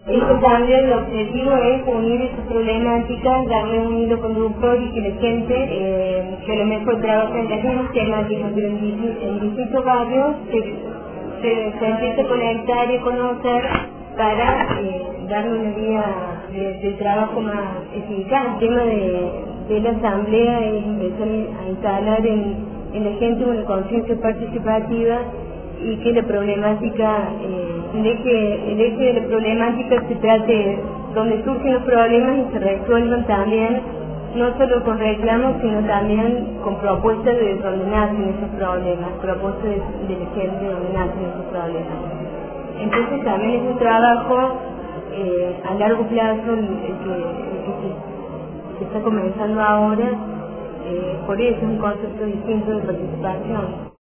Esto también el objetivo es unir esas problemáticas, darle un hilo conductor y que la gente que a lo mejor trabaja en las mismas temáticas, pero en distintos barrios, se empiece a conectar y a conocer para darle una vía de trabajo más eficaz. El tema de la asamblea es empezar a instalar en la gente una conciencia participativa y que la problemática, el eje de la problemática se trate donde surgen los problemas y se resuelvan también, no solo con reclamos, sino también con propuestas de donde nacen esos problemas, propuestas de la gente de donde nacen esos problemas. Entonces también es un trabajo a largo plazo el que se está comenzando ahora, por eso es un concepto distinto de participación.